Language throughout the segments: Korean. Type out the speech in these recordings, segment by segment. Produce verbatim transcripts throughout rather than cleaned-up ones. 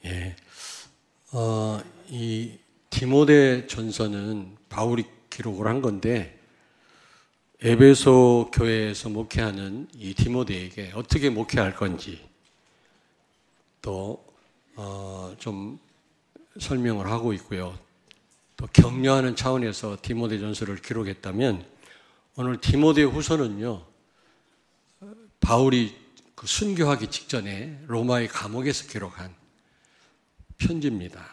예, 어, 이 디모데 전서는 바울이 기록을 한 건데 에베소 교회에서 목회하는 이 디모데에게 어떻게 목회할 건지 또 어, 좀 설명을 하고 있고요. 또 격려하는 차원에서 디모데 전서를 기록했다면 오늘 디모데 후서는요, 바울이 그 순교하기 직전에 로마의 감옥에서 기록한 편지입니다.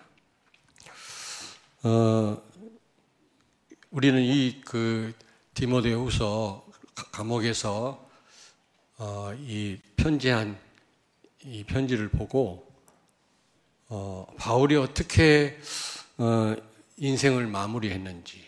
어, 우리는 이 그 디모데 후서 감옥에서 어, 이 편지한 이 편지를 보고 어, 바울이 어떻게 어, 인생을 마무리했는지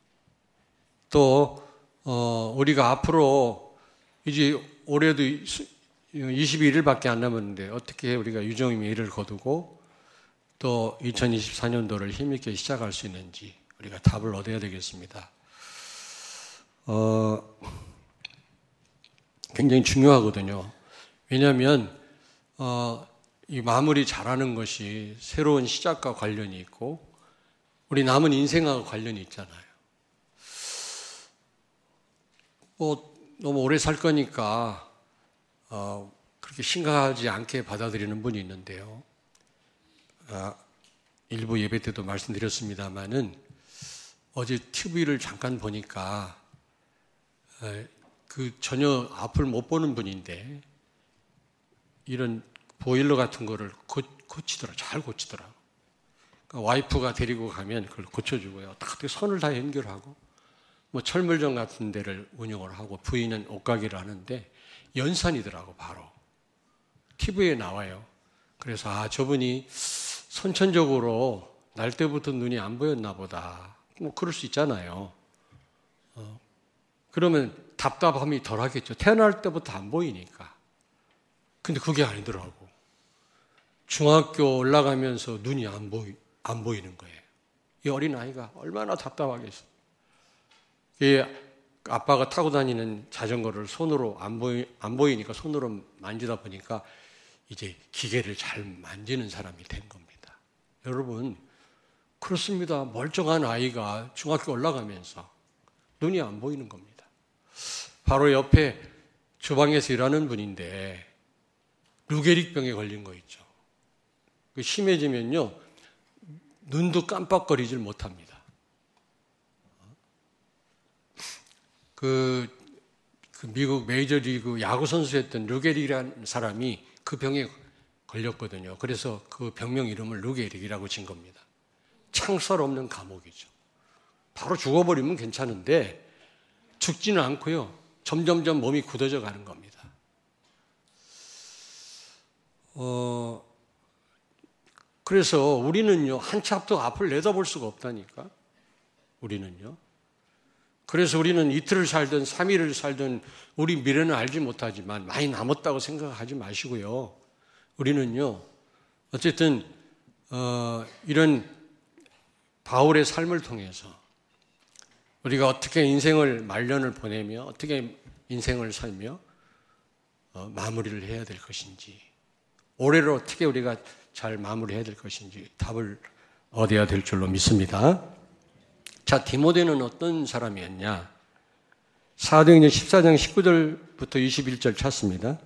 또 어, 우리가 앞으로 이제 올해도 이십일 일밖에 안 남았는데 어떻게 우리가 유종임의 일을 거두고 또 이천이십사 년도를 힘있게 시작할 수 있는지 우리가 답을 얻어야 되겠습니다. 어, 굉장히 중요하거든요. 왜냐하면 어, 이 마무리 잘하는 것이 새로운 시작과 관련이 있고 우리 남은 인생하고 관련이 있잖아요. 뭐 너무 오래 살 거니까 어, 그렇게 심각하지 않게 받아들이는 분이 있는데요. 아, 일부 예배 때도 말씀드렸습니다마는 어제 티비를 잠깐 보니까 에, 그 전혀 앞을 못 보는 분인데 이런 보일러 같은 거를 고, 고치더라, 잘 고치더라. 그러니까 와이프가 데리고 가면 그걸 고쳐주고요. 다 선을 다 연결하고 뭐 철물점 같은 데를 운영을 하고 부인은 옷가게를 하는데 연산이더라고 바로 티비에 나와요. 그래서 아 저분이 선천적으로 날 때부터 눈이 안 보였나 보다. 뭐 그럴 수 있잖아요. 어, 그러면 답답함이 덜하겠죠. 태어날 때부터 안 보이니까. 근데 그게 아니더라고. 중학교 올라가면서 눈이 안 보이 안 보이는 거예요. 이 어린 아이가 얼마나 답답하겠어. 이 아빠가 타고 다니는 자전거를 손으로 안 보이 안 보이니까 손으로 만지다 보니까 이제 기계를 잘 만지는 사람이 된 겁니다. 여러분 그렇습니다. 멀쩡한 아이가 중학교 올라가면서 눈이 안 보이는 겁니다. 바로 옆에 주방에서 일하는 분인데 루게릭병에 걸린 거 있죠. 심해지면요 눈도 깜빡거리질 못합니다. 그, 그 미국 메이저리그 야구 선수였던 루게릭이라는 사람이 그 병에 걸렸거든요. 그래서 그 병명 이름을 루게릭이라고 진 겁니다. 창살 없는 감옥이죠. 바로 죽어버리면 괜찮은데 죽지는 않고요. 점점점 몸이 굳어져 가는 겁니다. 어, 그래서 우리는요, 한 치 앞도 앞을 내다볼 수가 없다니까. 우리는요. 그래서 우리는 이틀을 살든 삼 일을 살든 우리 미래는 알지 못하지만 많이 남았다고 생각하지 마시고요. 우리는요, 어쨌든, 어, 이런 바울의 삶을 통해서 우리가 어떻게 인생을 말년을 보내며 어떻게 인생을 살며 어, 마무리를 해야 될 것인지 올해를 어떻게 우리가 잘 마무리해야 될 것인지 답을 얻어야 될 줄로 믿습니다. 자, 디모데는 어떤 사람이었냐? 사도행전 십사 장 십구 절부터 이십일 절 찾습니다.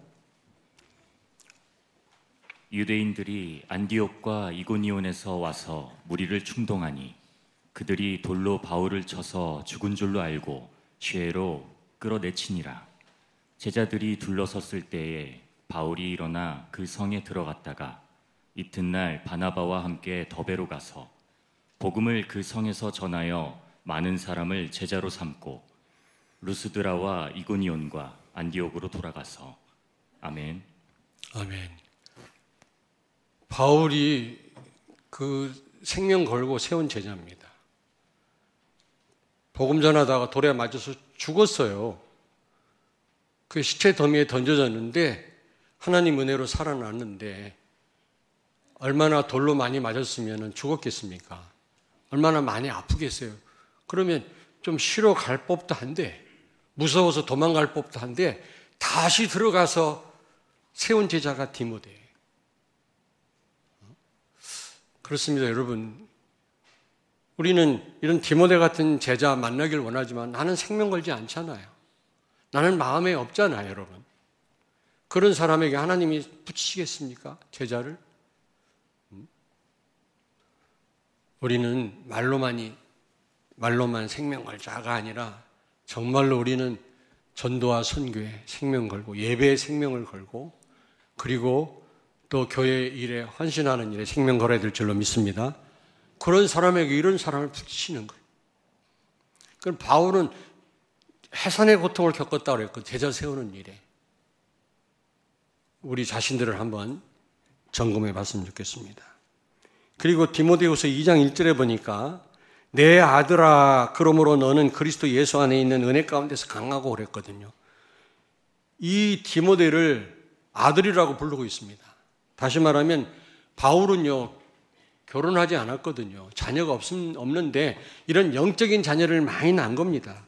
유대인들이 안디옥과 이고니온에서 와서 무리를 충동하니 그들이 돌로 바울을 쳐서 죽은 줄로 알고 쇠로 끌어내치니라. 제자들이 둘러섰을 때에 바울이 일어나 그 성에 들어갔다가 이튿날 바나바와 함께 더베로 가서 복음을 그 성에서 전하여 많은 사람을 제자로 삼고 루스드라와 이고니온과 안디옥으로 돌아가서 아멘. 아멘. 바울이 그 생명 걸고 세운 제자입니다. 복음 전하다가 돌에 맞아서 죽었어요. 그 시체 더미에 던져졌는데 하나님 은혜로 살아났는데 얼마나 돌로 많이 맞았으면 죽었겠습니까? 얼마나 많이 아프겠어요? 그러면 좀 쉬러 갈 법도 한데 무서워서 도망갈 법도 한데 다시 들어가서 세운 제자가 디모데예요. 그렇습니다, 여러분. 우리는 이런 디모데 같은 제자 만나길 원하지만 나는 생명 걸지 않잖아요. 나는 마음에 없잖아요, 여러분. 그런 사람에게 하나님이 붙이시겠습니까? 제자를? 우리는 말로만이, 말로만 생명 걸자가 아니라 정말로 우리는 전도와 선교에 생명 걸고 예배에 생명을 걸고 그리고 또 교회 일에 헌신하는 일에 생명 걸어야 될 줄로 믿습니다. 그런 사람에게 이런 사람을 붙이시는 거예요. 그럼 바울은 해산의 고통을 겪었다고 그랬고 제자 세우는 일에 우리 자신들을 한번 점검해 봤으면 좋겠습니다. 그리고 디모데후서 이 장 일 절에 보니까 내 아들아 그러므로 너는 그리스도 예수 안에 있는 은혜 가운데서 강하고 그랬거든요. 이 디모데를 아들이라고 부르고 있습니다. 다시 말하면 바울은요 결혼하지 않았거든요. 자녀가 없, 없는데 이런 영적인 자녀를 많이 낳은 겁니다.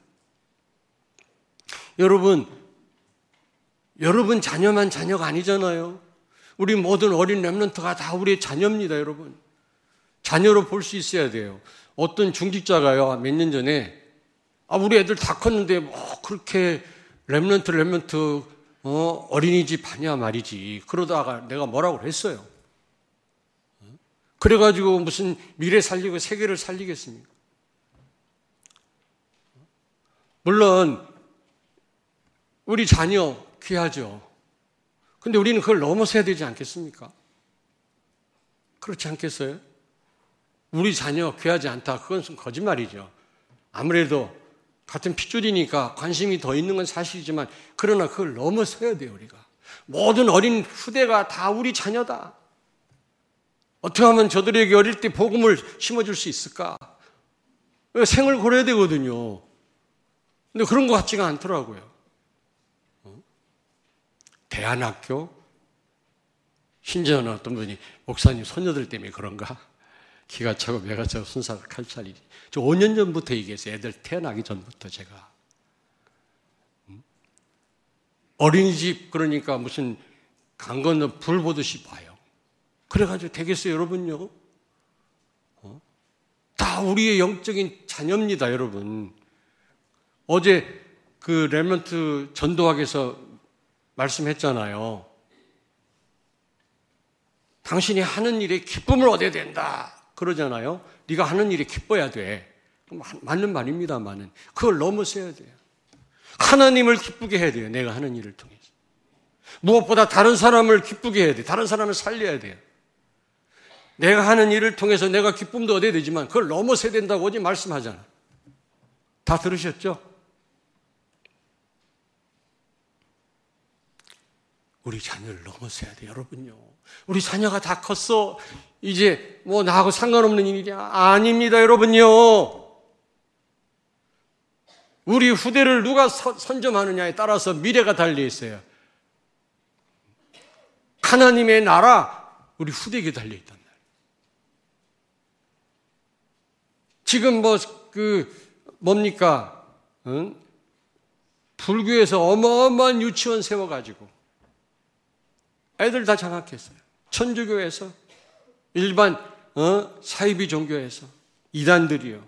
여러분, 여러분 자녀만 자녀가 아니잖아요. 우리 모든 어린 렘넌트가 다 우리의 자녀입니다, 여러분. 자녀로 볼 수 있어야 돼요. 어떤 중직자가요, 몇 년 전에, 아, 우리 애들 다 컸는데, 뭐, 그렇게 렘넌트, 렘넌트, 어, 어린이집 하냐 말이지. 그러다가 내가 뭐라고 했어요. 그래가지고 무슨 미래 살리고 세계를 살리겠습니까? 물론, 우리 자녀 귀하죠. 근데 우리는 그걸 넘어서야 되지 않겠습니까? 그렇지 않겠어요? 우리 자녀 귀하지 않다. 그건 좀 거짓말이죠. 아무래도 같은 핏줄이니까 관심이 더 있는 건 사실이지만 그러나 그걸 넘어서야 돼요, 우리가. 모든 어린 후대가 다 우리 자녀다. 어떻게 하면 저들에게 어릴 때 복음을 심어줄 수 있을까? 생을 걸어야 되거든요. 근데 그런 것 같지가 않더라고요. 대안학교? 심지어는 어떤 분이 목사님 손녀들 때문에 그런가? 기가 차고 매가 차고 순사가 칼찰이지. 저 오 년 전부터 얘기했어요. 애들 태어나기 전부터 제가. 어린이집 그러니까 무슨 강 건너 불 보듯이 봐요. 그래가지고 되겠어요, 여러분요? 어? 다 우리의 영적인 자녀입니다, 여러분. 어제 그 렘넌트 전도학에서 말씀했잖아요. 당신이 하는 일에 기쁨을 얻어야 된다. 그러잖아요. 네가 하는 일에 기뻐야 돼. 맞는 말입니다만은 그걸 넘어서야 돼요. 하나님을 기쁘게 해야 돼요. 내가 하는 일을 통해서. 무엇보다 다른 사람을 기쁘게 해야 돼요. 다른 사람을 살려야 돼요. 내가 하는 일을 통해서 내가 기쁨도 얻어야 되지만 그걸 넘어서야 된다고 어제 말씀하잖아요. 다 들으셨죠? 우리 자녀를 넘어서야 돼요, 여러분요. 우리 자녀가 다 컸어. 이제 뭐 나하고 상관없는 일이야. 아닙니다, 여러분요. 우리 후대를 누가 선점하느냐에 따라서 미래가 달려 있어요. 하나님의 나라, 우리 후대에게 달려 있단 말이에요. 지금 뭐 그 뭡니까? 응? 불교에서 어마어마한 유치원 세워가지고 애들 다 장악했어요. 천주교에서, 일반 어? 사이비 종교에서, 이단들이요.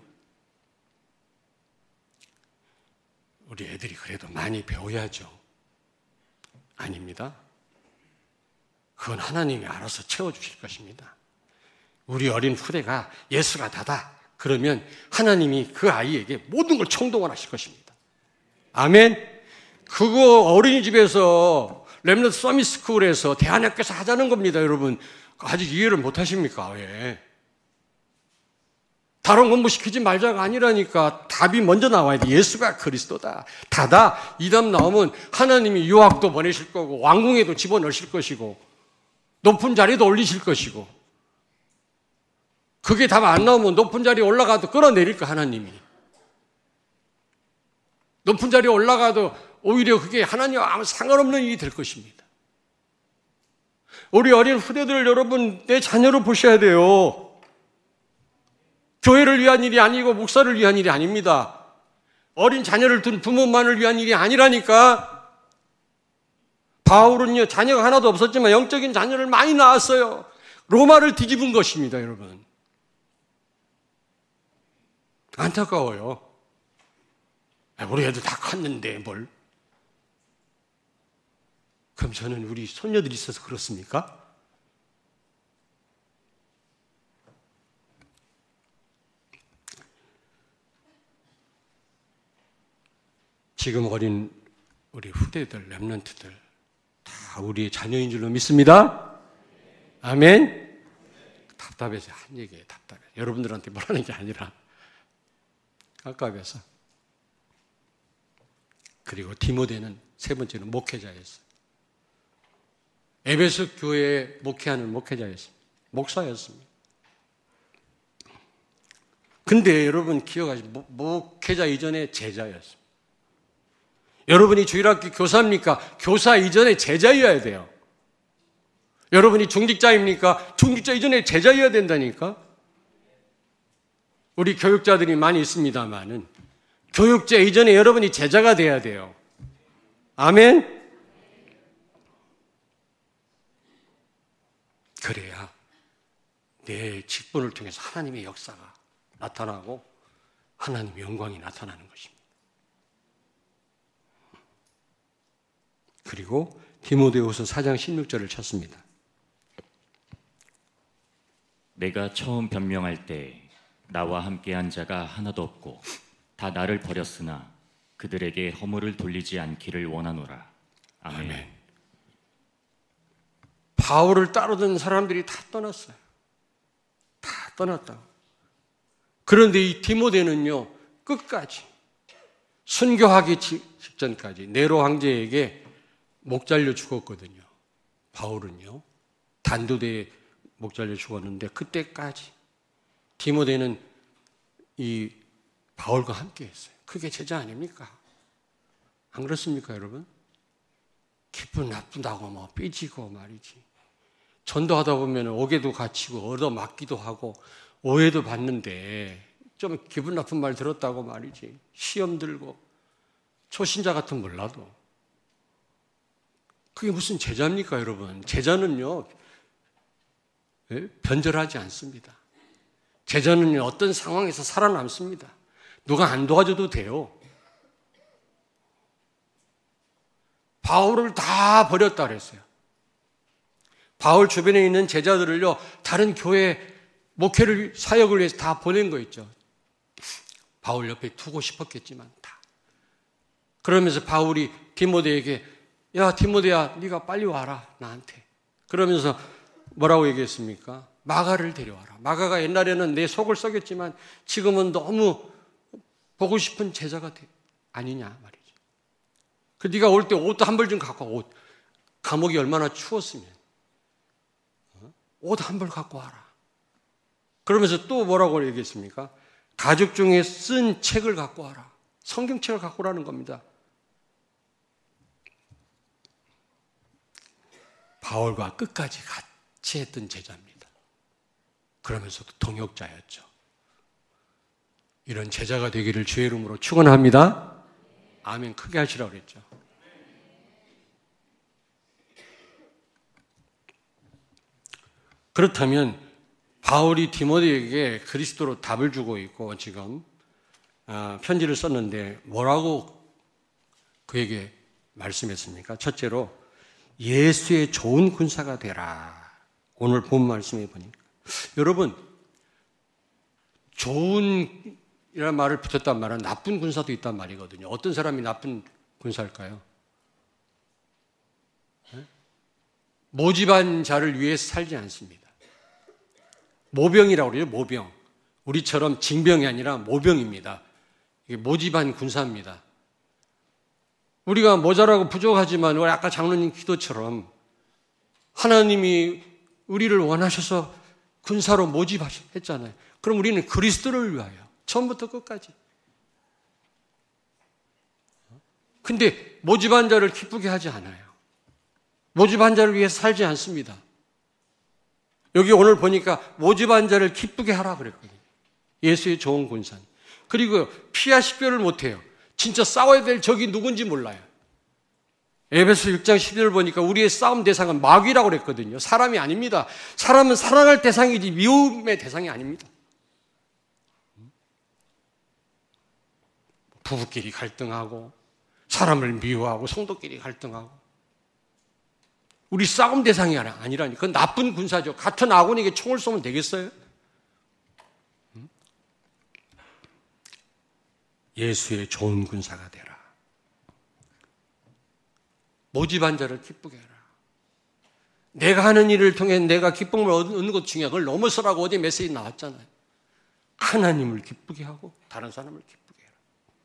우리 애들이 그래도 많이 배워야죠. 아닙니다. 그건 하나님이 알아서 채워주실 것입니다. 우리 어린 후대가 예수가 다다. 그러면 하나님이 그 아이에게 모든 걸 총동원하실 것입니다. 아멘. 그거 어린이집에서 렘넌트 서밋스쿨에서 대안학교에서 하자는 겁니다, 여러분. 아직 이해를 못 하십니까? 왜? 다른 공부 시키지 말자가 아니라니까. 답이 먼저 나와야 돼. 예수가 그리스도다. 다다. 이 답 나오면 하나님이 유학도 보내실 거고 왕궁에도 집어넣으실 것이고 높은 자리도 올리실 것이고 그게 답 안 나오면 높은 자리에 올라가도 끌어내릴 거 하나님이. 높은 자리에 올라가도 오히려 그게 하나님과 아무 상관없는 일이 될 것입니다. 우리 어린 후대들 여러분 내 자녀로 보셔야 돼요. 교회를 위한 일이 아니고 목사를 위한 일이 아닙니다. 어린 자녀를 둔 부모만을 위한 일이 아니라니까. 바울은요 자녀가 하나도 없었지만 영적인 자녀를 많이 낳았어요. 로마를 뒤집은 것입니다, 여러분. 안타까워요. 우리 애들 다 컸는데 뭘. 그럼 저는 우리 손녀들이 있어서 그렇습니까? 지금 어린 우리 후대들, 랩런트들 다 우리의 자녀인 줄로 믿습니다. 아멘. 답답해서 한 얘기예요. 답답해. 여러분들한테 뭐라는 게 아니라 깝깝해서. 그리고 디모데는 세 번째는 목회자였어요. 에베소 교회에 목회하는 목회자였습니다. 목사였습니다. 근데 여러분 기억하시죠? 목회자 이전에 제자였습니다. 여러분이 주일학교 교사입니까? 교사 이전에 제자여야 돼요. 여러분이 중직자입니까? 중직자 이전에 제자여야 된다니까. 우리 교육자들이 많이 있습니다만은 교육자 이전에 여러분이 제자가 돼야 돼요. 아멘? 그래야 내 직분을 통해서 하나님의 역사가 나타나고 하나님의 영광이 나타나는 것입니다. 그리고 디모데후서 사 장 십육 절을 찾습니다. 내가 처음 변명할 때 나와 함께한 자가 하나도 없고 다 나를 버렸으나 그들에게 허물을 돌리지 않기를 원하노라. 아멘. 아멘. 바울을 따르던 사람들이 다 떠났어요. 다 떠났다. 그런데 이 디모데는요, 끝까지 순교하기 직전까지 네로 황제에게 목 잘려 죽었거든요. 바울은요, 단도대에 목 잘려 죽었는데 그때까지 디모데는 이 바울과 함께 했어요. 그게 제자 아닙니까? 안 그렇습니까, 여러분? 기분 나쁘다고 뭐 삐지고 말이지. 전도하다 보면 옥에도 갇히고 얻어맞기도 하고 오해도 받는데 좀 기분 나쁜 말 들었다고 말이지. 시험 들고 초신자 같은 몰라도. 그게 무슨 제자입니까, 여러분? 제자는요, 변절하지 않습니다. 제자는 어떤 상황에서 살아남습니다. 누가 안 도와줘도 돼요. 바울을 다 버렸다 그랬어요. 바울 주변에 있는 제자들을요, 다른 교회 목회를, 사역을 위해서 다 보낸 거 있죠. 바울 옆에 두고 싶었겠지만 다. 그러면서 바울이 디모데에게, 야 디모데야, 네가 빨리 와라 나한테. 그러면서 뭐라고 얘기했습니까? 마가를 데려와라. 마가가 옛날에는 내 속을 썩였지만 지금은 너무 보고 싶은 제자가 돼. 아니냐 말이죠. 그 네가 올 때 옷도 한 벌 좀 갖고 와. 옷. 감옥이 얼마나 추웠으면 옷 한 벌 갖고 와라. 그러면서 또 뭐라고 얘기했습니까? 가죽 중에 쓴 책을 갖고 와라. 성경책을 갖고 오라는 겁니다. 바울과 끝까지 같이 했던 제자입니다. 그러면서도 동역자였죠. 이런 제자가 되기를 주의 이름으로 축원합니다. 아멘. 크게 하시라고 그랬죠. 그렇다면 바울이 디모데에게 그리스도로 답을 주고 있고 지금 편지를 썼는데 뭐라고 그에게 말씀했습니까? 첫째로 예수의 좋은 군사가 되라. 오늘 본 말씀에 보니까 여러분, 좋은이라는 말을 붙였단 말은 나쁜 군사도 있단 말이거든요. 어떤 사람이 나쁜 군사일까요? 네? 모집한 자를 위해서 살지 않습니다. 모병이라고 그래요. 모병. 우리처럼 징병이 아니라 모병입니다. 이게 모집한 군사입니다. 우리가 모자라고 부족하지만 우리 아까 장로님 기도처럼 하나님이 우리를 원하셔서 군사로 모집했잖아요. 그럼 우리는 그리스도를 위하여 처음부터 끝까지. 근데 모집한 자를 기쁘게 하지 않아요. 모집한 자를 위해서 살지 않습니다. 여기 오늘 보니까 모집한 자를 기쁘게 하라 그랬거든요. 예수의 좋은 군사. 그리고 피하 식별을 못해요. 진짜 싸워야 될 적이 누군지 몰라요. 에베소 육 장 십일 절 보니까 우리의 싸움 대상은 마귀라고 그랬거든요. 사람이 아닙니다. 사람은 사랑할 대상이지 미움의 대상이 아닙니다. 부부끼리 갈등하고 사람을 미워하고 성도끼리 갈등하고 우리 싸움 대상이 아니라니. 그건 나쁜 군사죠. 같은 아군에게 총을 쏘면 되겠어요? 예수의 좋은 군사가 되라. 모집한 자를 기쁘게 해라. 내가 하는 일을 통해 내가 기쁨을 얻는 것도 중요해. 그걸 넘어서라고 어제 메시지 나왔잖아요. 하나님을 기쁘게 하고 다른 사람을 기쁘게 해라.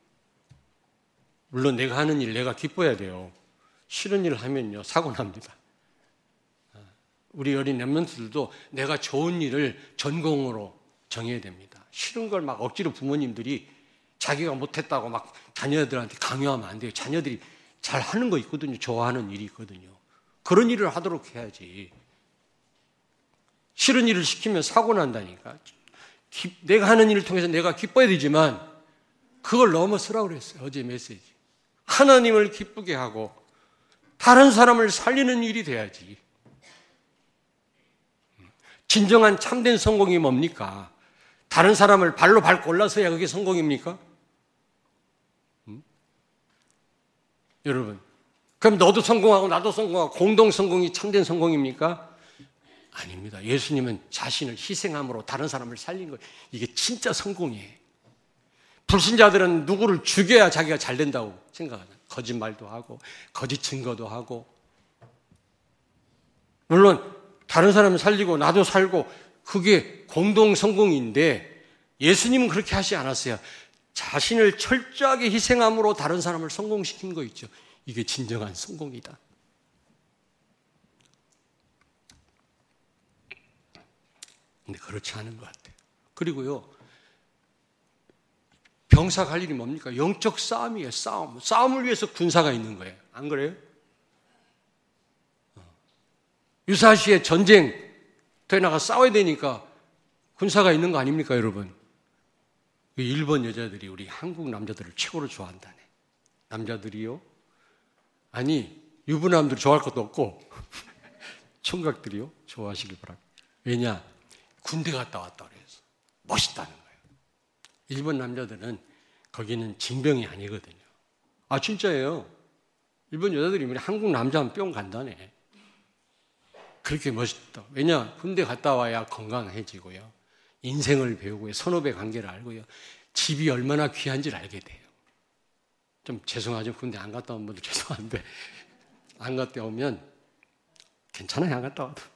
물론 내가 하는 일 내가 기뻐야 돼요. 싫은 일을 하면요 사고 납니다. 우리 어린 렘넌트들도 내가 좋은 일을 전공으로 정해야 됩니다. 싫은 걸 막 억지로 부모님들이 자기가 못했다고 막 자녀들한테 강요하면 안 돼요. 자녀들이 잘 하는 거 있거든요. 좋아하는 일이 있거든요. 그런 일을 하도록 해야지. 싫은 일을 시키면 사고 난다니까. 기, 내가 하는 일을 통해서 내가 기뻐야 되지만 그걸 넘어서라고 그랬어요. 어제 메시지. 하나님을 기쁘게 하고 다른 사람을 살리는 일이 돼야지. 진정한 참된 성공이 뭡니까? 다른 사람을 발로 밟고 올라서야 그게 성공입니까? 음? 여러분, 그럼 너도 성공하고 나도 성공하고 공동 성공이 참된 성공입니까? 아닙니다. 예수님은 자신을 희생함으로 다른 사람을 살린 거예요. 이게 진짜 성공이에요. 불신자들은 누구를 죽여야 자기가 잘 된다고 생각하잖아요. 거짓말도 하고 거짓 증거도 하고. 물론 다른 사람을 살리고 나도 살고 그게 공동 성공인데 예수님은 그렇게 하지 않았어요. 자신을 철저하게 희생함으로 다른 사람을 성공시킨 거 있죠. 이게 진정한 성공이다. 근데 그렇지 않은 것 같아요. 그리고요, 병사 갈 일이 뭡니까? 영적 싸움이에요. 싸움. 싸움을 위해서 군사가 있는 거예요. 안 그래요? 유사시에 전쟁터에 나가 싸워야 되니까 군사가 있는 거 아닙니까, 여러분? 일본 여자들이 우리 한국 남자들을 최고로 좋아한다네. 남자들이요? 아니, 유부남들이 좋아할 것도 없고 총각들이요? 좋아하시길 바랍니다. 왜냐? 군대 갔다 왔다 그래서 멋있다는 거예요. 일본 남자들은 거기는 징병이 아니거든요. 아, 진짜예요. 일본 여자들이 한국 남자 하면 뿅 간다네. 그렇게 멋있다. 왜냐? 군대 갔다 와야 건강해지고요. 인생을 배우고요. 선후배 관계를 알고요. 집이 얼마나 귀한지를 알게 돼요. 좀 죄송하죠. 군대 안 갔다 온 분들 죄송한데 안 갔다 오면 괜찮아요. 안 갔다 와도.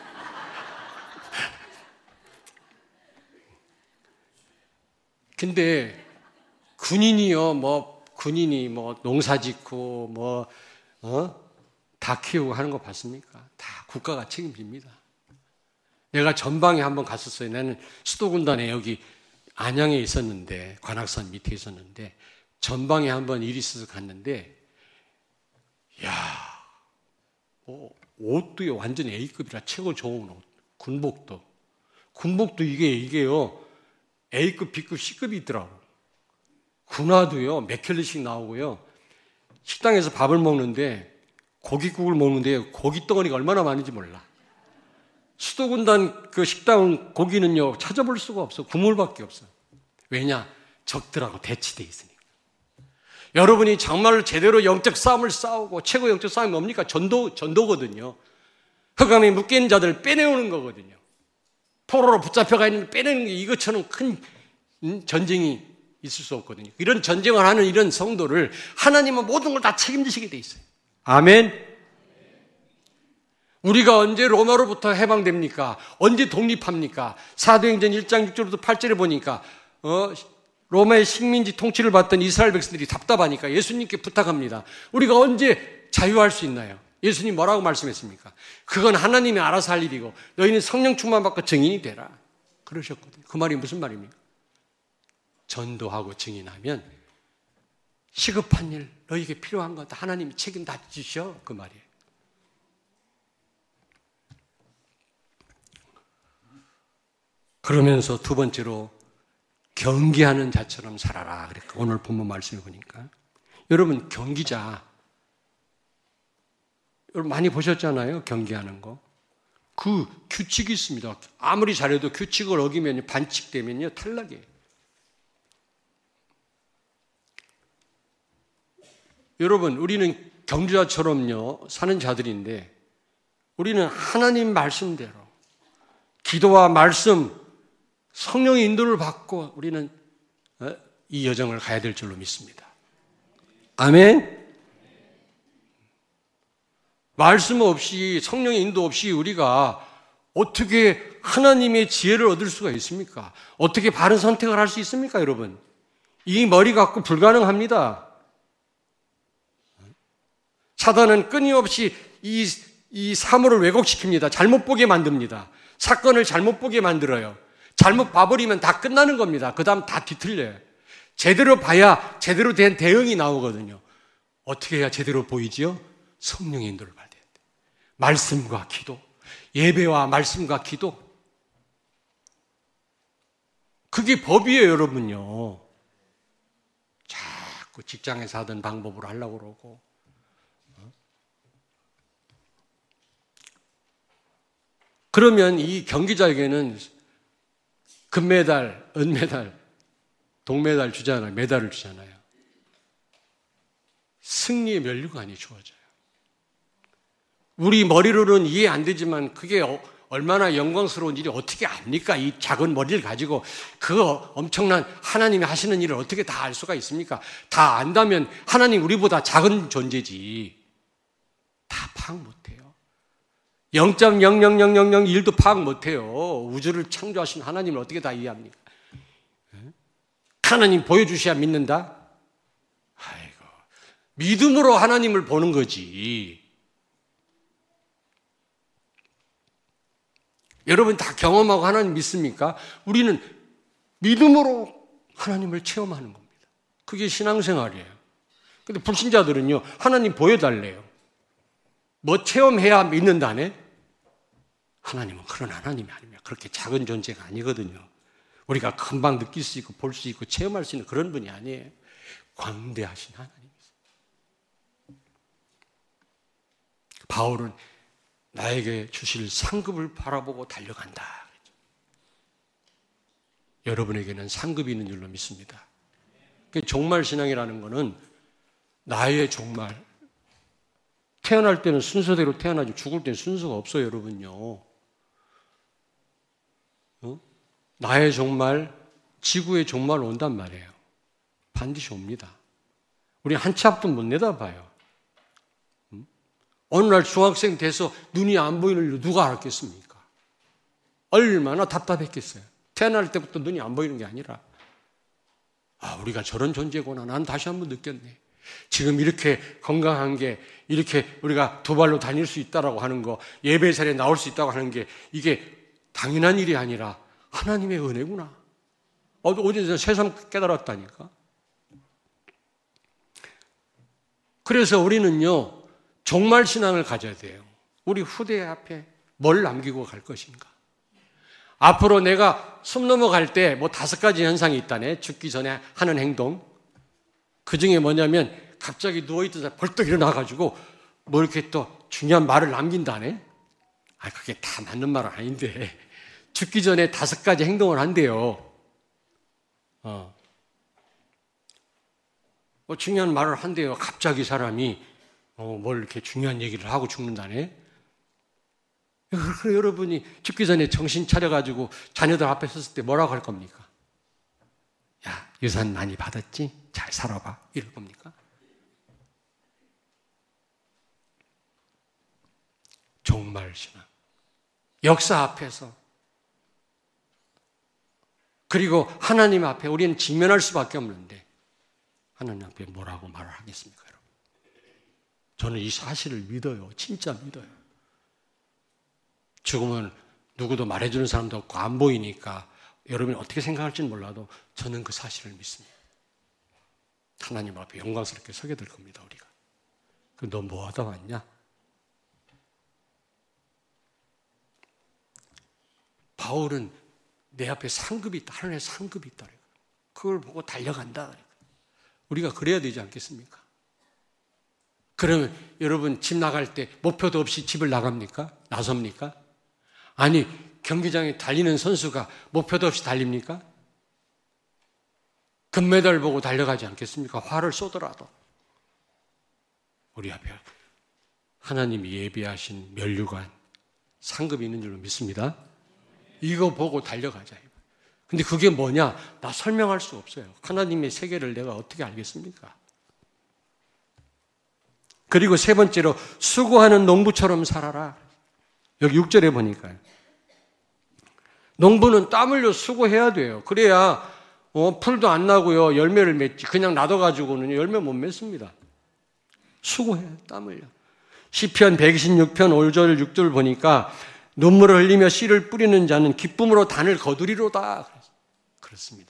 근데 군인이요. 뭐 군인이 뭐 농사 짓고 뭐 어? 다 키우고 하는 거 봤습니까? 다 국가가 책임집니다. 내가 전방에 한번 갔었어요. 나는 수도군단에 여기 안양에 있었는데 관악산 밑에 있었는데 전방에 한번 일이 있어서 갔는데 야, 뭐 옷도 완전 A급이라 최고 좋은 옷. 군복도. 군복도 이게 이게요. A급, B급, C급이 있더라고. 군화도요. 몇 켤레씩 나오고요. 식당에서 밥을 먹는데 고깃국을 먹는데 고기 덩어리가 얼마나 많은지 몰라. 수도군단 그 식당 고기는요 찾아볼 수가 없어. 국물밖에 없어. 왜냐? 적들하고 대치돼 있으니까. 여러분이 정말로 제대로 영적 싸움을 싸우고 최고 영적 싸움이 뭡니까? 전도, 전도거든요. 흑암에 묶여있는 자들을 빼내오는 거거든요. 포로로 붙잡혀가 있는 빼내는 게 이것처럼 큰 전쟁이 있을 수 없거든요. 이런 전쟁을 하는 이런 성도를 하나님은 모든 걸 다 책임지시게 돼 있어요. 아멘. 우리가 언제 로마로부터 해방됩니까? 언제 독립합니까? 사도행전 일 장 육 절부터 팔 절에 보니까 어, 로마의 식민지 통치를 받던 이스라엘 백성들이 답답하니까 예수님께 부탁합니다. 우리가 언제 자유할 수 있나요? 예수님 뭐라고 말씀했습니까? 그건 하나님이 알아서 할 일이고 너희는 성령 충만 받고 증인이 되라. 그러셨거든요. 그 말이 무슨 말입니까? 전도하고 증인하면 시급한 일, 너희에게 필요한 것 다 하나님이 책임 다 지셔. 그 말이에요. 그러면서 두 번째로 경기하는 자처럼 살아라. 그러니까 오늘 본문 말씀을 보니까 여러분 경기자 여러분 많이 보셨잖아요. 경기하는 거. 그 규칙이 있습니다. 아무리 잘해도 규칙을 어기면 반칙되면요 탈락이에요. 여러분, 우리는 경주자처럼요 사는 자들인데 우리는 하나님 말씀대로 기도와 말씀, 성령의 인도를 받고 우리는 이 여정을 가야 될 줄로 믿습니다. 아멘. 말씀 없이, 성령의 인도 없이 우리가 어떻게 하나님의 지혜를 얻을 수가 있습니까? 어떻게 바른 선택을 할 수 있습니까, 여러분? 이 머리 갖고 불가능합니다. 사단은 끊임없이 이, 이 사물을 왜곡시킵니다. 잘못 보게 만듭니다. 사건을 잘못 보게 만들어요. 잘못 봐버리면 다 끝나는 겁니다. 그 다음 다 뒤틀려요. 제대로 봐야 제대로 된 대응이 나오거든요. 어떻게 해야 제대로 보이지요? 성령의 인도를 받아야 돼요. 말씀과 기도, 예배와 말씀과 기도. 그게 법이에요, 여러분요. 자꾸 직장에서 하던 방법으로 하려고 그러고. 그러면 이 경기자에게는 금메달, 은메달, 동메달 주잖아요. 메달을 주잖아요. 승리의 면류관이 주어져요. 우리 머리로는 이해 안 되지만 그게 얼마나 영광스러운 일이 어떻게 압니까? 이 작은 머리를 가지고 그 엄청난 하나님이 하시는 일을 어떻게 다 알 수가 있습니까? 다 안다면 하나님 우리보다 작은 존재지. 다 파악 못해요. 영 점 영영영영영일도 파악 못해요. 우주를 창조하신 하나님을 어떻게 다 이해합니까? 하나님 보여주셔야 믿는다? 아이고, 믿음으로 하나님을 보는 거지. 여러분 다 경험하고 하나님 믿습니까? 우리는 믿음으로 하나님을 체험하는 겁니다. 그게 신앙생활이에요. 근데 불신자들은요, 하나님 보여달래요. 뭐 체험해야 믿는다네? 하나님은 그런 하나님이 아닙니다. 그렇게 작은 존재가 아니거든요. 우리가 금방 느낄 수 있고 볼 수 있고 체험할 수 있는 그런 분이 아니에요. 광대하신 하나님이세요. 바울은 나에게 주실 상급을 바라보고 달려간다. 여러분에게는 상급이 있는 줄로 믿습니다. 종말 신앙이라는 것은 나의 종말. 태어날 때는 순서대로 태어나지 죽을 때는 순서가 없어요, 여러분요. 어? 나의 종말, 지구의 종말 온단 말이에요. 반드시 옵니다. 우리 한 치 앞도 못 내다봐요. 음? 어느 날 중학생 돼서 눈이 안 보이는 일로 누가 알았겠습니까? 얼마나 답답했겠어요. 태어날 때부터 눈이 안 보이는 게 아니라 아, 우리가 저런 존재구나. 난 다시 한번 느꼈네. 지금 이렇게 건강한 게, 이렇게 우리가 두 발로 다닐 수 있다라고 하는 거, 예배 자리에 나올 수 있다고 하는 게 이게 당연한 일이 아니라 하나님의 은혜구나. 어제 새삼 깨달았다니까. 그래서 우리는요, 종말 신앙을 가져야 돼요. 우리 후대 앞에 뭘 남기고 갈 것인가. 앞으로 내가 숨 넘어갈 때 뭐 다섯 가지 현상이 있다네. 죽기 전에 하는 행동. 그 중에 뭐냐면 갑자기 누워있던 사람 벌떡 일어나가지고 뭐 이렇게 또 중요한 말을 남긴다네. 아, 그게 다 맞는 말은 아닌데 죽기 전에 다섯 가지 행동을 한대요. 어. 뭐 중요한 말을 한대요. 갑자기 사람이 어, 뭘 이렇게 중요한 얘기를 하고 죽는다네. 그래, 여러분이 죽기 전에 정신 차려가지고 자녀들 앞에 섰을 때 뭐라고 할 겁니까? 야, 유산 많이 받았지? 잘 살아봐. 이럴 겁니까? 종말 신앙. 역사 앞에서. 그리고 하나님 앞에 우리는 직면할 수밖에 없는데 하나님 앞에 뭐라고 말을 하겠습니까, 여러분? 저는 이 사실을 믿어요. 진짜 믿어요. 죽으면 누구도 말해주는 사람도 없고 안 보이니까 여러분이 어떻게 생각할지는 몰라도 저는 그 사실을 믿습니다. 하나님 앞에 영광스럽게 서게 될 겁니다, 우리가. 그 너 뭐 하다 왔냐? 바울은 내 앞에 상급이 있다. 하나님의 상급이 있다. 그걸 보고 달려간다. 우리가 그래야 되지 않겠습니까? 그러면 여러분 집 나갈 때 목표도 없이 집을 나갑니까? 나섭니까? 아니, 경기장에 달리는 선수가 목표도 없이 달립니까? 금메달 보고 달려가지 않겠습니까? 화를 쏘더라도. 우리 앞에 하나님이 예비하신 면류관, 상급이 있는 줄로 믿습니다. 이거 보고 달려가자. 근데 그게 뭐냐? 나 설명할 수 없어요. 하나님의 세계를 내가 어떻게 알겠습니까? 그리고 세 번째로 수고하는 농부처럼 살아라. 여기 육 절에 보니까요. 농부는 땀 흘려 수고해야 돼요. 그래야 어, 풀도 안 나고요. 열매를 맺지. 그냥 놔둬가지고는 열매 못 맺습니다. 수고해요. 땀 흘려. 시편 백이십육 편 오 절 육 절 보니까 눈물을 흘리며 씨를 뿌리는 자는 기쁨으로 단을 거두리로다. 그렇습니다.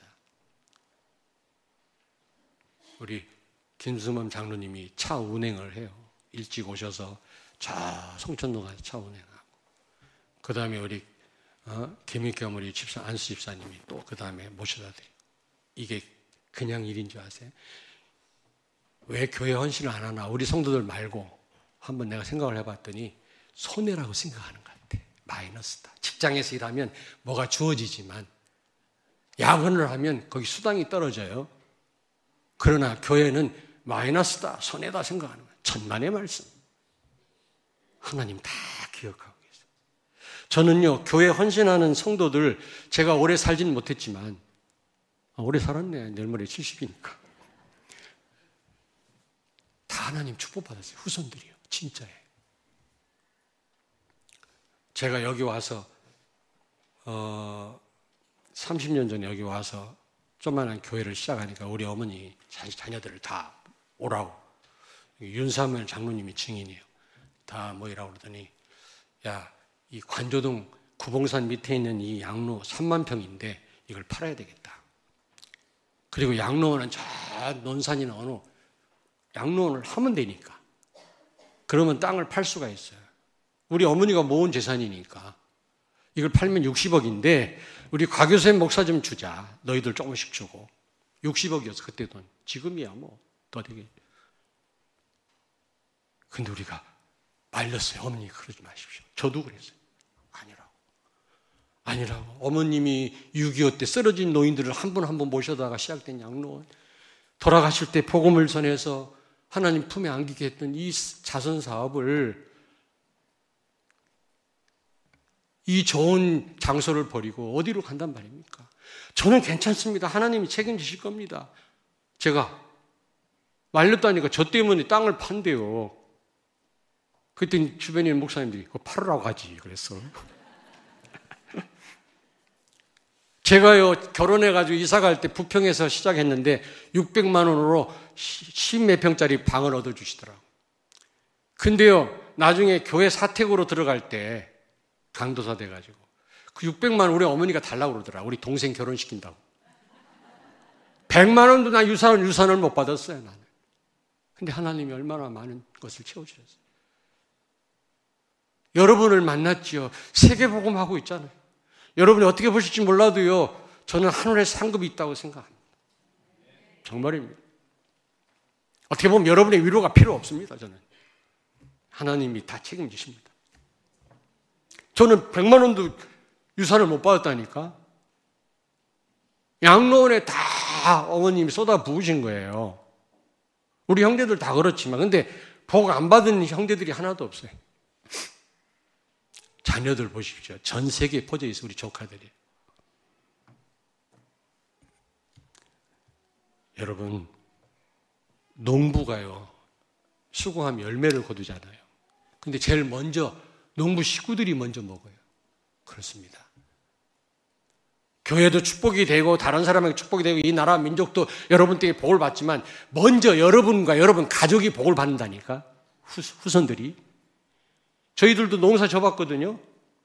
우리 김수범 장로님이 차 운행을 해요. 일찍 오셔서 저 송천동 가서 차 운행하고, 그 다음에 우리 어? 김익겸 우리 집사 안수 집사님이 또 그 다음에 모셔다 드리고. 이게 그냥 일인 줄 아세요? 왜 교회 헌신을 안 하나? 우리 성도들 말고 한번 내가 생각을 해봤더니 손해라고 생각하는 것 같아. 마이너스다. 직장에서 일하면 뭐가 주어지지만 야근을 하면 거기 수당이 떨어져요. 그러나 교회는 마이너스다, 손해다 생각하는 거예요. 천만의 말씀. 하나님 다 기억하고 계세요. 저는요, 교회 헌신하는 성도들, 제가 오래 살지는 못했지만, 아, 오래 살았네. 내일 모레 칠십이니까. 다 하나님 축복받았어요. 후손들이요. 진짜예요. 제가 여기 와서, 어, 삼십 년 전에 여기 와서 조그만한 교회를 시작하니까 우리 어머니 자녀들을 다 오라고, 윤사무엘 장로님이 증인이에요. 다 모이라고 그러더니, 야, 이 관조동 구봉산 밑에 있는 이 양로 삼만 평인데 이걸 팔아야 되겠다. 그리고 양로원은 저 논산이나 어느 양로원을 하면 되니까. 그러면 땅을 팔 수가 있어요. 우리 어머니가 모은 재산이니까. 이걸 팔면 육십억인데 우리 곽유선 목사 좀 주자. 너희들 조금씩 주고. 육십억이었어 그때 돈. 지금이야 뭐 더 되게. 근데 우리가 말렸어요. 어머니 그러지 마십시오. 저도 그랬어요. 아니라고. 아니라고. 어머님이 육이오 때 쓰러진 노인들을 한 분 한 분 모셔다가 시작된 양로원. 돌아가실 때 복음을 전해서 하나님 품에 안기게 했던 이 자선 사업을, 이 좋은 장소를 버리고 어디로 간단 말입니까? 저는 괜찮습니다. 하나님이 책임지실 겁니다. 제가 말렸다니까 저 때문에 땅을 판대요. 그랬더니 주변에 있는 목사님들이 그거 팔으라고 하지 그랬어. 제가요 결혼해가지고 이사갈 때 부평에서 시작했는데 육백만 원으로 십몇 평짜리 방을 얻어주시더라고요. 근데요 나중에 교회 사택으로 들어갈 때 강도사 돼가지고 그 육백만 원 우리 어머니가 달라고 그러더라. 우리 동생 결혼시킨다고. 백만 원도 나 유산, 유산을 못 받았어요 나는. 근데 하나님이 얼마나 많은 것을 채워주셨어요. 여러분을 만났지요. 세계복음하고 있잖아요. 여러분이 어떻게 보실지 몰라도요 저는 하늘에 상급이 있다고 생각합니다. 정말입니다. 어떻게 보면 여러분의 위로가 필요 없습니다. 저는 하나님이 다 책임지십니다. 저는 백만 원도 유산을 못 받았다니까. 양로원에 다 어머님이 쏟아 부으신 거예요. 우리 형제들 다 그렇지만 근데 복 안 받은 형제들이 하나도 없어요. 자녀들 보십시오. 전 세계에 퍼져 있어 우리 조카들이. 여러분 농부가요 수고하면 열매를 거두잖아요. 근데 제일 먼저 농부 식구들이 먼저 먹어요. 그렇습니다. 교회도 축복이 되고 다른 사람에게 축복이 되고 이 나라 민족도 여러분 때문에 복을 받지만 먼저 여러분과 여러분 가족이 복을 받는다니까. 후, 후손들이. 저희들도 농사 져봤거든요.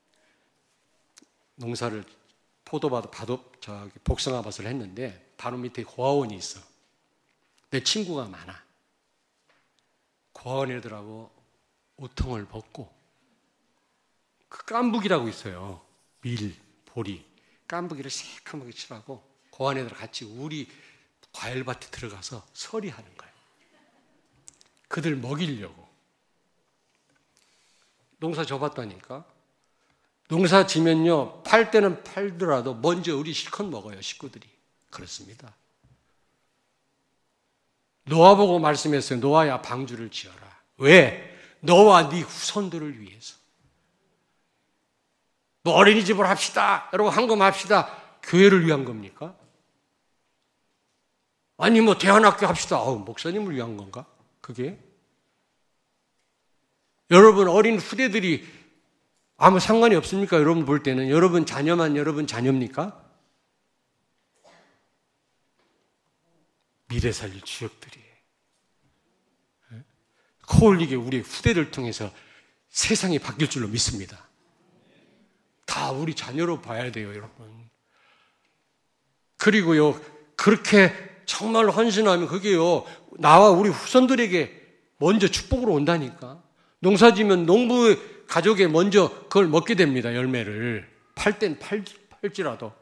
농사를 포도밭, 바도, 저기 복숭아밭을 했는데 바로 밑에 고아원이 있어. 내 친구가 많아. 고아원 애들하고 우통을 벗고 그 깐북이라고 있어요. 밀, 보리, 깐북이를 새까맣게 칠하고 고아원 애들 같이 우리 과일밭에 들어가서 서리하는 거예요. 그들 먹이려고. 농사 져봤다니까. 농사 지면요 팔 때는 팔더라도 먼저 우리 실컷 먹어요. 식구들이. 그렇습니다. 노아 보고 말씀했어요. 노아야 방주를 지어라. 왜? 너와 네 후손들을 위해서. 뭐 어린이집을 합시다. 여러분 헌금합시다. 교회를 위한 겁니까? 아니 뭐 대안학교 합시다. 아우, 목사님을 위한 건가? 그게? 여러분 어린 후대들이 아무 상관이 없습니까? 여러분 볼 때는 여러분 자녀만 여러분 자녀입니까? 미래 살릴 주역들이에요. 코올리게 우리 후대를 통해서 세상이 바뀔 줄로 믿습니다. 다 우리 자녀로 봐야 돼요, 여러분. 그리고요, 그렇게 정말 헌신하면 그게요, 나와 우리 후손들에게 먼저 축복으로 온다니까. 농사지면 농부 가족에 먼저 그걸 먹게 됩니다, 열매를. 팔 땐 팔, 팔지라도.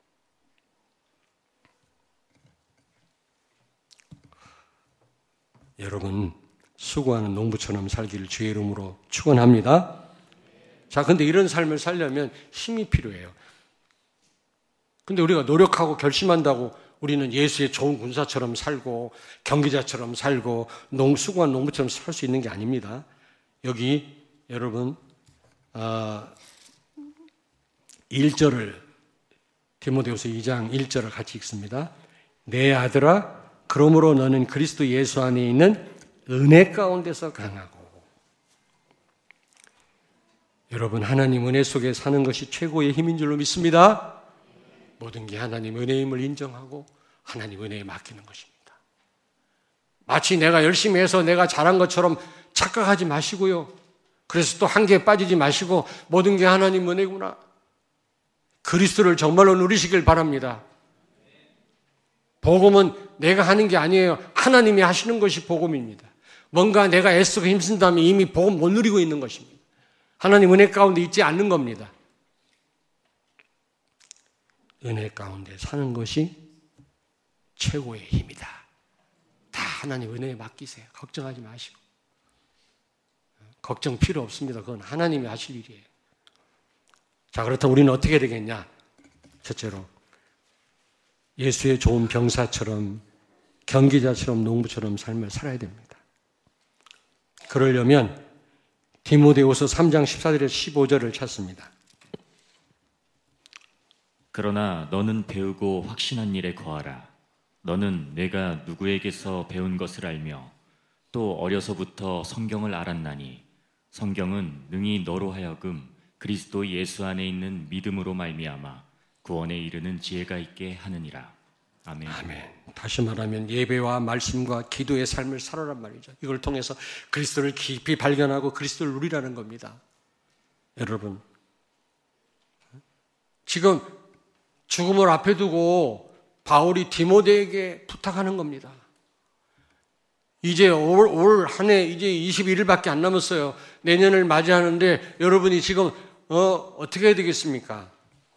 여러분, 수고하는 농부처럼 살기를 주의 이름으로 축원합니다. 자, 근데 이런 삶을 살려면 힘이 필요해요. 근데 우리가 노력하고 결심한다고 우리는 예수의 좋은 군사처럼 살고 경기자처럼 살고 농, 수고한 농부처럼 살 수 있는 게 아닙니다. 여기 여러분 어, 일 절을 디모데후서 이 장 일 절을 같이 읽습니다. 내 아들아, 그러므로 너는 그리스도 예수 안에 있는 은혜 가운데서 강하고. 여러분, 하나님 은혜 속에 사는 것이 최고의 힘인 줄로 믿습니다. 모든 게 하나님 은혜임을 인정하고 하나님 은혜에 맡기는 것입니다. 마치 내가 열심히 해서 내가 잘한 것처럼 착각하지 마시고요. 그래서 또 한계에 빠지지 마시고 모든 게 하나님 은혜구나. 그리스도를 정말로 누리시길 바랍니다. 복음은 내가 하는 게 아니에요. 하나님이 하시는 것이 복음입니다. 뭔가 내가 애쓰고 힘쓴다면 이미 복음 못 누리고 있는 것입니다. 하나님 은혜 가운데 있지 않는 겁니다. 은혜 가운데 사는 것이 최고의 힘이다. 다 하나님 은혜에 맡기세요. 걱정하지 마시고. 걱정 필요 없습니다. 그건 하나님이 하실 일이에요. 자, 그렇다면 우리는 어떻게 되겠냐? 첫째로 예수의 좋은 병사처럼 경기자처럼 농부처럼 삶을 살아야 됩니다. 그러려면 디모데후서 삼 장 십사 절에서 십오 절을 찾습니다. 그러나 너는 배우고 확신한 일에 거하라. 너는 내가 누구에게서 배운 것을 알며 또 어려서부터 성경을 알았나니 성경은 능히 너로 하여금 그리스도 예수 안에 있는 믿음으로 말미암아 구원에 이르는 지혜가 있게 하느니라. 아멘. 아멘. 다시 말하면 예배와 말씀과 기도의 삶을 살아란 말이죠. 이걸 통해서 그리스도를 깊이 발견하고 그리스도를 누리라는 겁니다. 여러분, 지금 죽음을 앞에 두고 바울이 디모데에게 부탁하는 겁니다. 이제 올, 올 한 해 이제 이십일 일밖에 안 남았어요. 내년을 맞이하는데 여러분이 지금 어, 어떻게 해야 되겠습니까?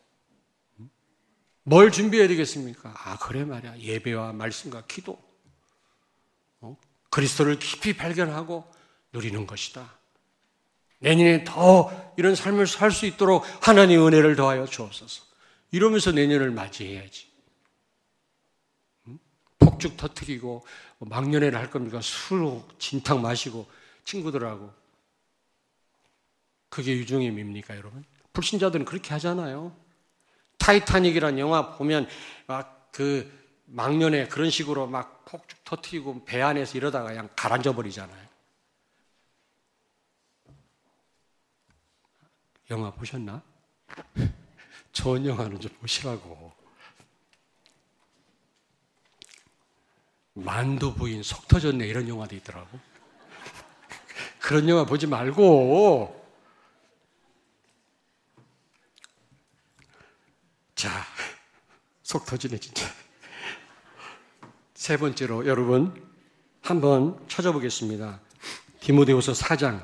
뭘 준비해야 되겠습니까? 아, 그래 말이야. 예배와 말씀과 기도. 어? 그리스도를 깊이 발견하고 누리는 것이다. 내년에 더 이런 삶을 살 수 있도록 하나님의 은혜를 더하여 주옵소서. 이러면서 내년을 맞이해야지. 응? 폭죽 터뜨리고 막년회를 할 겁니까? 술 진탕 마시고 친구들하고. 그게 유종의 미입니까, 여러분? 불신자들은 그렇게 하잖아요. 타이타닉이라는 영화 보면 막 그 막년에 그런 식으로 막 폭죽 터뜨리고 배 안에서 이러다가 그냥 가라앉아 버리잖아요. 영화 보셨나? 좋은 영화는 좀 보시라고. 만두 부인 속 터졌네 이런 영화도 있더라고. 그런 영화 보지 말고. 자, 속 터지네 진짜. 세 번째로 여러분 한번 찾아보겠습니다. 디모데후서 사 장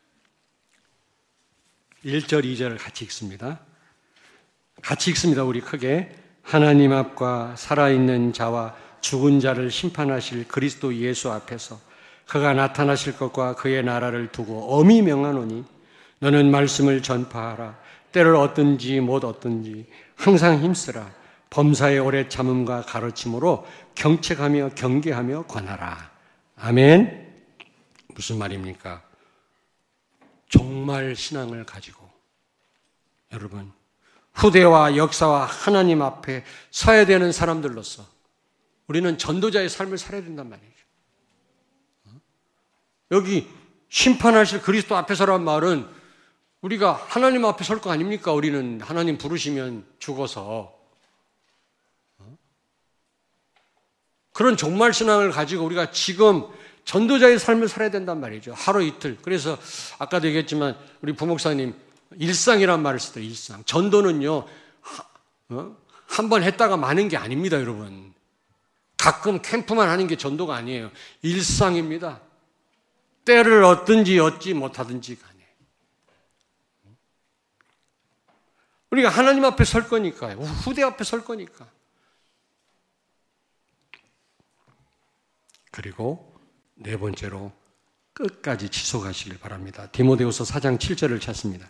일 절 이 절을 같이 읽습니다. 같이 읽습니다. 우리 크게. 하나님 앞과 살아있는 자와 죽은 자를 심판하실 그리스도 예수 앞에서 그가 나타나실 것과 그의 나라를 두고 엄히 명하노니 너는 말씀을 전파하라. 때를 얻든지 못 얻든지 항상 힘쓰라. 범사의 오래 참음과 가르침으로 경책하며 경계하며 권하라. 아멘. 무슨 말입니까? 종말 신앙을 가지고 여러분 후대와 역사와 하나님 앞에 서야 되는 사람들로서 우리는 전도자의 삶을 살아야 된단 말이죠. 여기 심판하실 그리스도 앞에 서란 말은 우리가 하나님 앞에 설 거 아닙니까? 우리는 하나님 부르시면 죽어서. 그런 종말 신앙을 가지고 우리가 지금 전도자의 삶을 살아야 된단 말이죠. 하루 이틀. 그래서 아까도 얘기했지만 우리 부목사님 일상이란 말을 쓰더라고요. 일상. 전도는요. 어? 한 번 했다가 마는 게 아닙니다, 여러분. 가끔 캠프만 하는 게 전도가 아니에요. 일상입니다. 때를 얻든지 얻지 못하든지 간에. 우리가 하나님 앞에 설 거니까요. 후대 앞에 설 거니까. 그리고 네 번째로 끝까지 지속하시길 바랍니다. 디모데후서 사 장 칠 절을 찾습니다.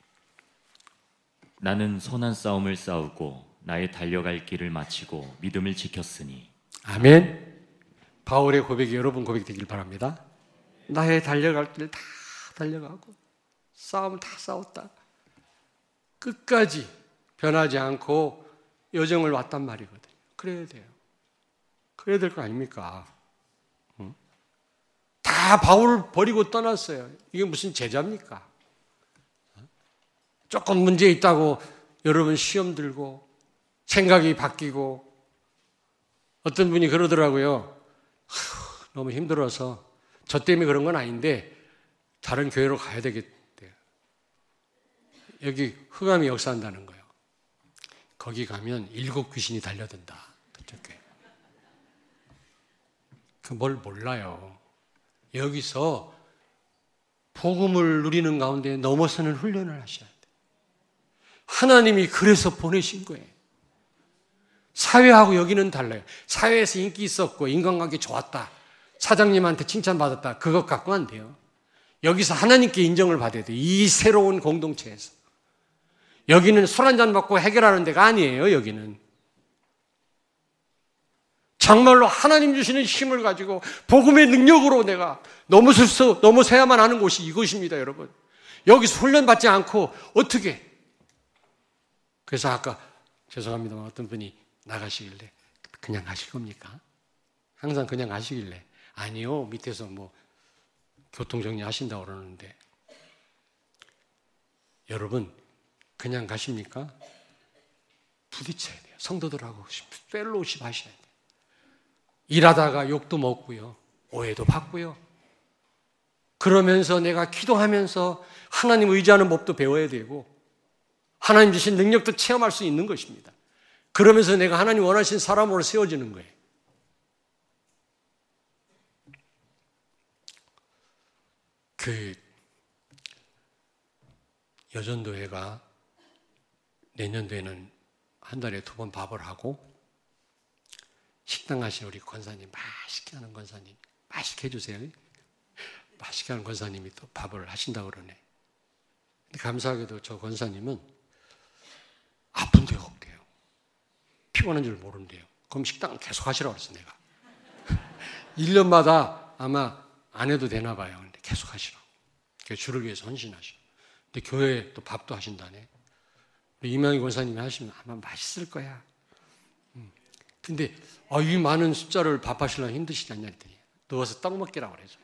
나는 선한 싸움을 싸우고 나의 달려갈 길을 마치고 믿음을 지켰으니. 아멘. 바울의 고백이 여러분 고백되길 바랍니다. 나의 달려갈 길 다 달려가고 싸움 다 싸웠다. 끝까지 변하지 않고 여정을 왔단 말이거든요. 그래야 돼요. 그래야 될 거 아닙니까? 응? 다 바울을 버리고 떠났어요. 이게 무슨 제자입니까? 조금 문제 있다고 여러분 시험 들고 생각이 바뀌고 어떤 분이 그러더라고요. 너무 힘들어서 저 때문에 그런 건 아닌데 다른 교회로 가야 되겠대요. 여기 흑암이 역사한다는 거예요. 거기 가면 일곱 귀신이 달려든다. 그쪽 교회. 그 뭘 몰라요. 여기서 복음을 누리는 가운데 넘어서는 훈련을 하셔야 돼요. 하나님이 그래서 보내신 거예요. 사회하고 여기는 달라요. 사회에서 인기 있었고 인간관계 좋았다. 사장님한테 칭찬받았다. 그것 갖고는 안 돼요. 여기서 하나님께 인정을 받아야 돼요. 이 새로운 공동체에서. 여기는 술 한잔 먹고 해결하는 데가 아니에요. 여기는. 정말로 하나님 주시는 힘을 가지고 복음의 능력으로 내가 넘어서, 넘어서야만 하는 곳이 이것입니다. 여러분. 여기서 훈련받지 않고 어떻게. 그래서 아까 죄송합니다만 어떤 분이 나가시길래 그냥 가실 겁니까? 항상 그냥 가시길래 아니요. 밑에서 뭐 교통정리 하신다고 그러는데 여러분 그냥 가십니까? 부딪혀야 돼요. 성도들하고 펠로우십 하셔야 돼요. 일하다가 욕도 먹고요. 오해도 받고요. 그러면서 내가 기도하면서 하나님 의지하는 법도 배워야 되고 하나님 주신 능력도 체험할 수 있는 것입니다. 그러면서 내가 하나님 원하신 사람으로 세워지는 거예요. 그 여전도회가 내년도에는 한 달에 두 번 밥을 하고 식당 가신 우리 권사님, 맛있게 하는 권사님, 맛있게 해주세요. 맛있게 하는 권사님이 또 밥을 하신다고 그러네. 근데 감사하게도 저 권사님은 아픈 데가 없대요. 피곤한 줄 모른대요. 그럼 식당을 계속 하시라고 그랬어, 내가. 일 년마다 아마 안 해도 되나 봐요. 근데 계속 하시라고. 주를 위해서 헌신하시고. 근데 교회에 또 밥도 하신다네. 우리 이명희 권사님이 하시면 아마 맛있을 거야. 근데 아, 이 많은 숫자를 밥 하시려면 힘드시지 않냐 했더니 누워서 떡 먹기라고 그러죠.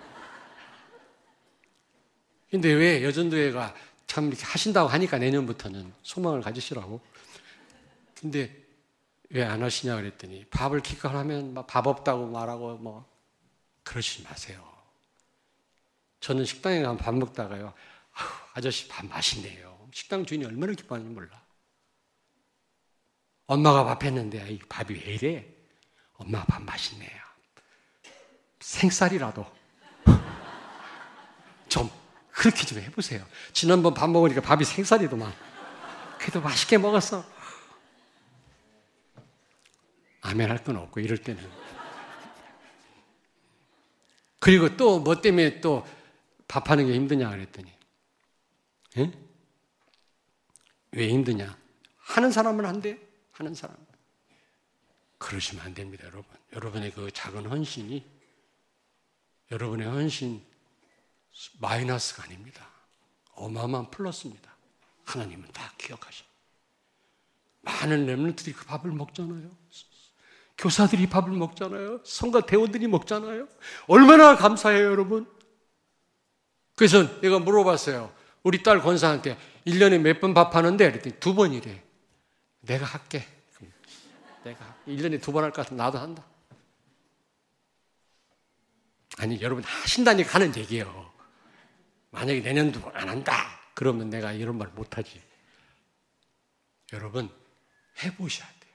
근데 왜 여전도회가 참 이렇게 하신다고 하니까 내년부터는 소망을 가지시라고. 근데 왜 안 하시냐 그랬더니 밥을 기껏 하면 막 밥 없다고 말하고 뭐 그러시지 마세요. 저는 식당에 가면 밥 먹다가요. 아저씨 밥 맛있네요. 식당 주인이 얼마나 기뻐하는지 몰라. 엄마가 밥 했는데 이 밥이 왜 이래? 엄마가 밥 맛있네요. 생쌀이라도 좀 그렇게 좀 해보세요. 지난번 밥 먹으니까 밥이 생쌀이더만. 그래도 맛있게 먹었어. 아멘 할 건 없고 이럴 때는. 그리고 또 뭐 때문에 또 밥하는 게 힘드냐 그랬더니 예? 왜 힘드냐? 하는 사람은 한대. 하는 사람. 그러시면 안 됩니다, 여러분. 여러분의 그 작은 헌신이 여러분의 헌신 마이너스가 아닙니다. 어마어마한 플러스입니다. 하나님은 다 기억하셔. 많은 렘넌트들이 그 밥을 먹잖아요. 교사들이 밥을 먹잖아요. 성가 대원들이 먹잖아요. 얼마나 감사해요, 여러분. 그래서 내가 물어봤어요. 우리 딸 권사한테 일 년에 몇 번 밥 하는데? 그랬더니 두 번이래. 내가 할게. 내가 일 년에 두 번 할 것 같으면 나도 한다. 아니, 여러분 하신다니까 하는 얘기예요. 만약에 내년도 안 한다 그러면 내가 이런 말 못하지. 여러분 해보셔야 돼요.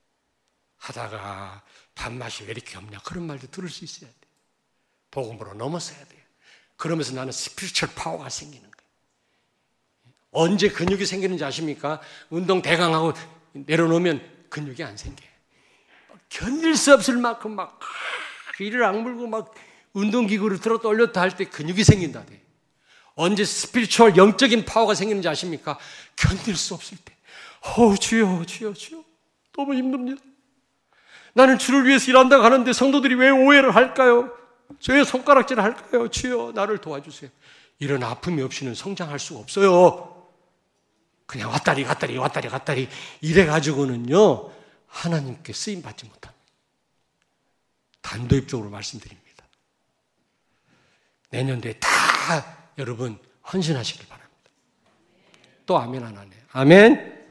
하다가 밥맛이 왜 이렇게 없냐 그런 말도 들을 수 있어야 돼요. 복음으로 넘어서야 돼요. 그러면서 나는 스피리추얼 파워가 생기는 거예요. 언제 근육이 생기는지 아십니까? 운동 대강하고 내려놓으면 근육이 안 생겨요. 견딜 수 없을 만큼 막 이를 악물고 막 운동기구를 들었다 올렸다 할 때 근육이 생긴다. 언제 스피리추얼 영적인 파워가 생기는지 아십니까? 견딜 수 없을 때. 어우 주여 주여 주여 너무 힘듭니다. 나는 주를 위해서 일한다고 하는데 성도들이 왜 오해를 할까요? 왜 손가락질을 할까요? 주여 나를 도와주세요. 이런 아픔이 없이는 성장할 수가 없어요. 그냥 왔다리 갔다리 왔다리 갔다리 이래가지고는요 하나님께 쓰임받지 못합니다. 단도입적으로 말씀드립니다. 내년도에 다 여러분 헌신하시길 바랍니다. 또 아멘 안 하네요. 아멘.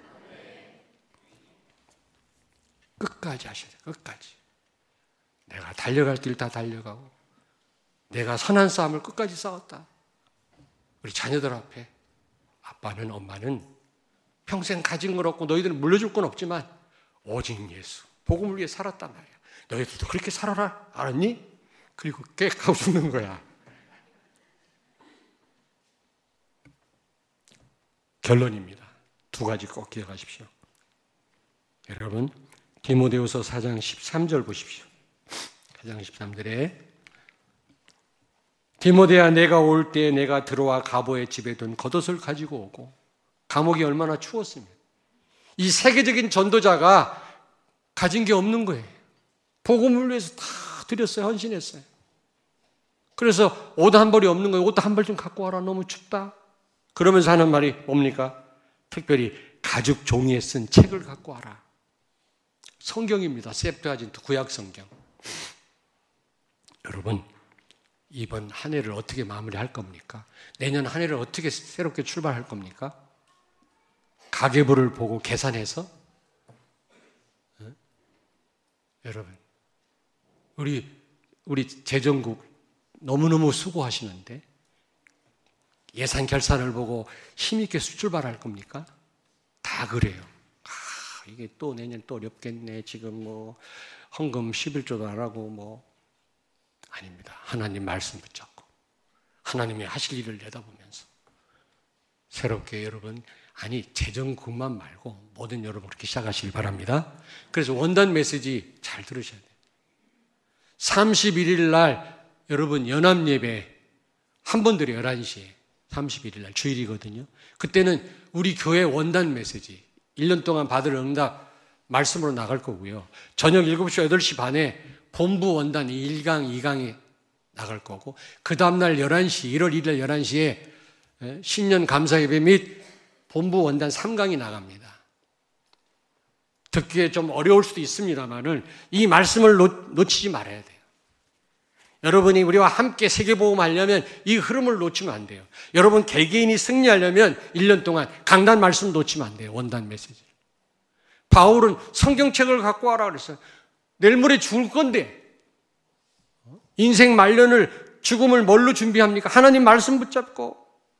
끝까지 하셔야 돼요. 끝까지. 내가 달려갈 길 다 달려가고 내가 선한 싸움을 끝까지 싸웠다. 우리 자녀들 앞에 아빠는 엄마는 평생 가진 건 없고 너희들은 물려줄 건 없지만 오직 예수 복음을 위해 살았단 말이야. 너희들도 그렇게 살아라. 알았니? 그리고 깨끗하고 죽는 거야. 결론입니다. 두 가지 꼭 기억하십시오. 여러분 디모데후서 사 장 십삼 절 보십시오. 사 장 십삼 절에 디모데야 내가 올 때 내가 들어와 가보의 집에 둔 겉옷을 가지고 오고 감옥이 얼마나 추웠으면 이 세계적인 전도자가 가진 게 없는 거예요. 복음을 위해서 다 드렸어요. 헌신했어요. 그래서 옷 한 벌이 없는 거예요. 옷 한 벌 좀 갖고 와라. 너무 춥다. 그러면서 하는 말이 뭡니까? 특별히 가죽 종이에 쓴 책을 갖고 와라. 성경입니다. 세프트아진트 구약 성경. 여러분 이번 한 해를 어떻게 마무리할 겁니까? 내년 한 해를 어떻게 새롭게 출발할 겁니까? 가계부를 보고 계산해서 어? 여러분 우리 우리 재정국 너무너무 수고하시는데 예산 결산을 보고 힘있게 출발할 겁니까? 다 그래요. 아, 이게 또 내년 또 어렵겠네. 지금 뭐 헌금 십일조도 안 하고 뭐 아닙니다. 하나님 말씀 붙잡고 하나님이 하실 일을 내다보면서 새롭게 여러분 아니 재정국만 말고 모든 여러분 그렇게 시작하시길 바랍니다. 그래서 원단 메시지 잘 들으셔야 돼요. 삼십일 일 날 여러분 연합예배 한 번 드려 열한 시에 삼십일 일 날 주일이거든요. 그때는 우리 교회 원단 메시지 일 년 동안 받을 응답 말씀으로 나갈 거고요. 저녁 일곱 시 여덟 시 반에 본부 원단 일 강, 이 강이 나갈 거고 그 다음날 열한 시 일월 일 일 열한 시에 신년 감사예배 및 본부 원단 삼 강이 나갑니다. 듣기에 좀 어려울 수도 있습니다만은 이 말씀을 놓, 놓치지 말아야 돼요. 여러분이 우리와 함께 세계복음하려면 이 흐름을 놓치면 안 돼요. 여러분 개개인이 승리하려면 일 년 동안 강단 말씀 놓치면 안 돼요. 원단 메시지. 바울은 성경책을 갖고 와라 그랬어요. 내일 모레 죽을 건데 인생 말년을 죽음을 뭘로 준비합니까? 하나님 말씀 붙잡고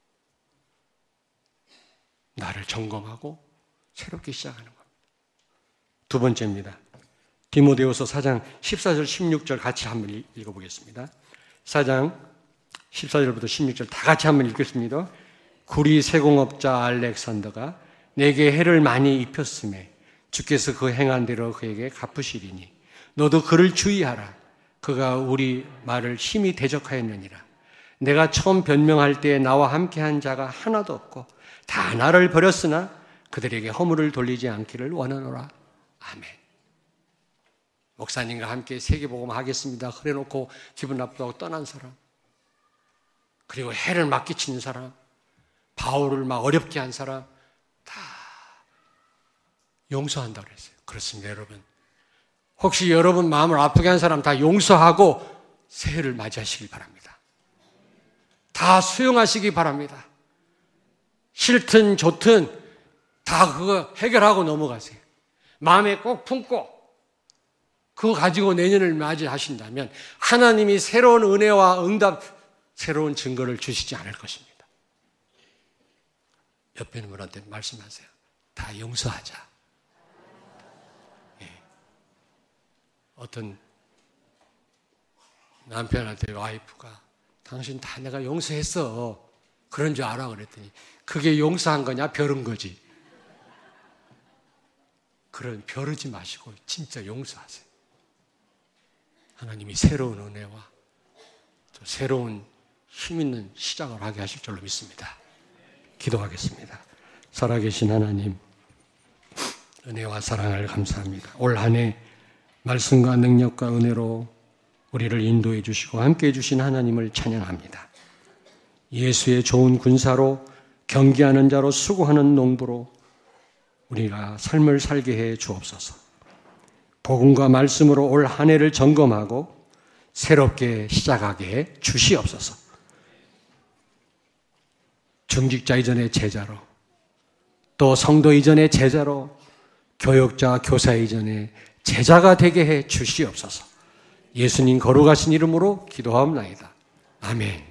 나를 점검하고 새롭게 시작하는 겁니다. 두 번째입니다. 디모데후서 사 장 십사 절 십육 절 같이 한번 읽어보겠습니다. 사 장 십사 절부터 십육 절 다 같이 한번 읽겠습니다. 구리 세공업자 알렉산더가 내게 해를 많이 입혔음에 주께서 그 행한 대로 그에게 갚으시리니 너도 그를 주의하라. 그가 우리 말을 심히 대적하였느니라. 내가 처음 변명할 때 나와 함께한 자가 하나도 없고 다 나를 버렸으나 그들에게 허물을 돌리지 않기를 원하노라. 아멘. 목사님과 함께 세계복음 하겠습니다. 그래놓고 기분 나쁘다고 떠난 사람, 그리고 해를 막 끼치는 사람, 바울을 막 어렵게 한 사람 다 용서한다고 그랬어요. 그렇습니다, 여러분. 혹시 여러분 마음을 아프게 한 사람 다 용서하고 새해를 맞이하시길 바랍니다. 다 수용하시기 바랍니다. 싫든 좋든 다 그거 해결하고 넘어가세요. 마음에 꼭 품고 그거 가지고 내년을 맞이하신다면 하나님이 새로운 은혜와 응답, 새로운 증거를 주시지 않을 것입니다. 옆에 있는 분한테 말씀하세요. 다 용서하자. 예. 어떤 남편한테 와이프가 당신 다 내가 용서했어. 그런 줄 알아. 그랬더니 그게 용서한 거냐 벼른 거지. 그런 벼르지 마시고 진짜 용서하세요. 하나님이 새로운 은혜와 또 새로운 힘 있는 시작을 하게 하실 줄로 믿습니다. 기도하겠습니다. 살아계신 하나님, 은혜와 사랑을 감사합니다. 올 한 해 말씀과 능력과 은혜로 우리를 인도해 주시고 함께해 주신 하나님을 찬양합니다. 예수의 좋은 군사로, 경계하는 자로, 수고하는 농부로 우리가 삶을 살게 해 주옵소서. 복음과 말씀으로 올 한 해를 점검하고 새롭게 시작하게 해 주시옵소서. 중직자 이전의 제자로, 또 성도 이전의 제자로, 교육자, 교사 이전의 제자가 되게 해 주시옵소서. 예수님 거룩하신 이름으로 기도하옵나이다. 아멘.